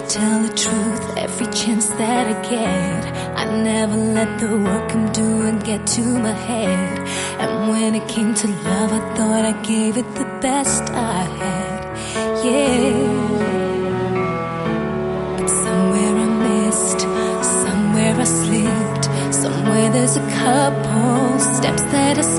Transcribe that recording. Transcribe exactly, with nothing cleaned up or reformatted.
tell the truth every chance that I get. I never let the work I'm doing get to my head. And when it came to love, I thought I gave it the best I had. Yeah. But somewhere I missed, somewhere I slipped, somewhere there's a couple steps that I